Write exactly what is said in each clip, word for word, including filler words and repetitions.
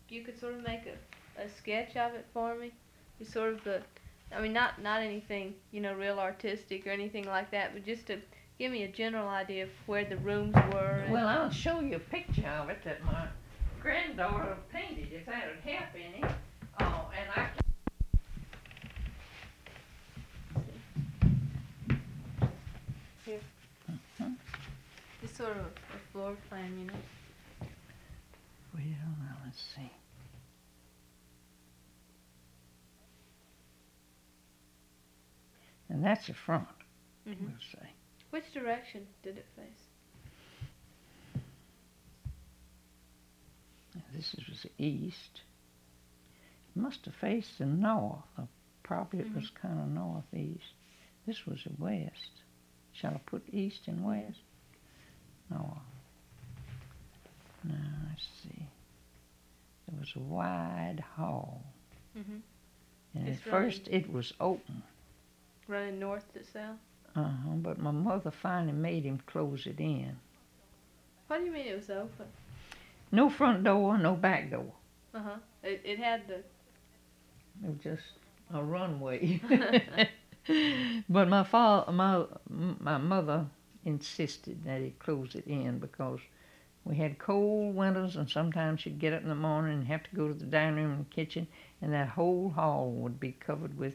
you could sort of make a, a sketch of it for me? Just sort of the, I mean, not not anything, you know, real artistic or anything like that, but just to give me a general idea of where the rooms were. Well, I'll show you a picture of it that my granddaughter painted, if that would help any. Oh, and I Here. uh-huh. Just sort of a, a floor plan, you know. Well, now let's see. And that's the front, Mm-hmm. we'll say. Which direction did it face? Now, this is the east. It must have faced the north. Or probably it Mhm. was kind of northeast. This was the west. Shall I put east and west? North. Now, let's see. There was a wide hall. Mm-hmm. And It's at first it was open. Running north to south? Uh-huh, but my mother finally made him close it in. What do you mean it was open? No front door, no back door. Uh-huh. It, it had the... It was just a runway. But my father, my my mother insisted that he close it in because we had cold winters, and sometimes she'd get up in the morning and have to go to the dining room and kitchen, and that whole hall would be covered with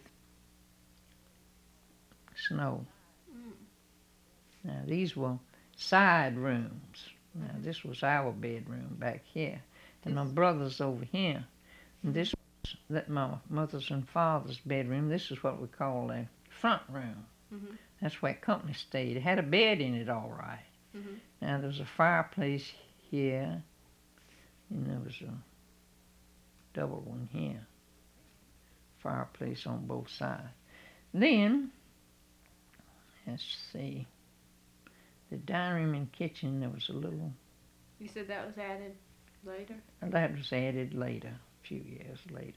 snow. Mm. Now these were side rooms. Now this was our bedroom back here, and my brother's over here. And this was that my mother's and father's bedroom. This is what we call a front room. Mm-hmm. That's where company stayed. It had a bed in it, all right. Mm-hmm. Now there was a fireplace here, and there was a double one here. Fireplace on both sides. Then, let's see, the dining room and kitchen, there was a little, You said that was added later? that was added later, a few years later.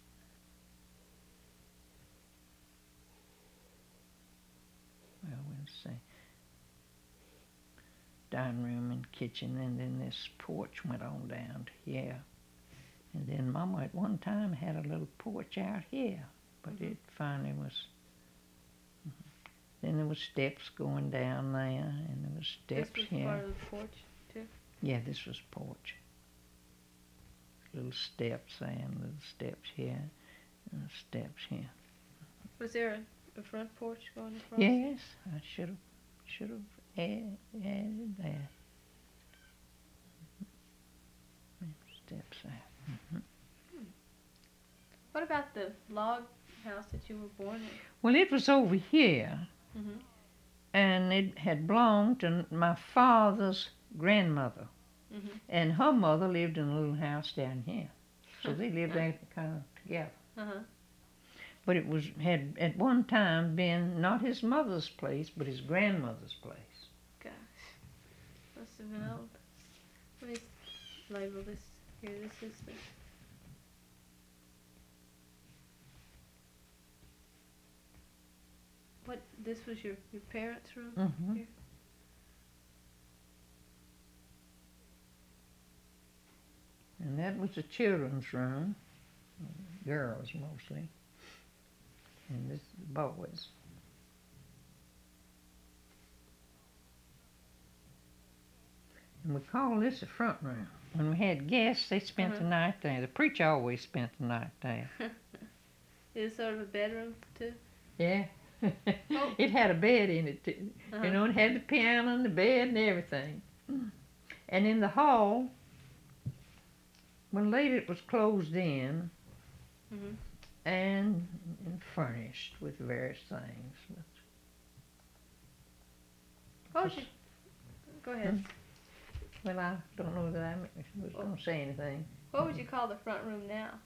Well, we'll see. Dining room and kitchen, and then this porch went on down to here. And then Mama at one time had a little porch out here, but it finally was. Then there was steps going down there, and there was steps This was here. part of the porch, too? Yeah, this was porch. Little steps there, and little steps here, and steps here. Was there a, a front porch going across? Yes, I should have, should have added, added that. Steps there. Mm-hmm. What about the log house that you were born in? Well, it was over here, Mm-hmm. and it had belonged to my father's grandmother, Mm-hmm. and her mother lived in a little house down here. So they lived there kind of together. Uh-huh. But it was had at one time been not his mother's place, but his grandmother's place. Gosh. Must have been old. Let me label this here. This is the... What, this was your, your parents' room? Mm-hmm. Here? And that was the children's room, girls mostly, and this is the boys. And we call this the front room. When we had guests, they spent Uh-huh. the night there. The preacher always spent the night there. Is it sort of a bedroom, too? Yeah. Oh. It had a bed in it too. Uh-huh. You know, it had the piano and the bed and everything. And in the hall, when later it was closed in Mm-hmm. and, and furnished with various things. What would you... Go ahead. Well, I don't know that I was going to say anything. What would you call the front room now?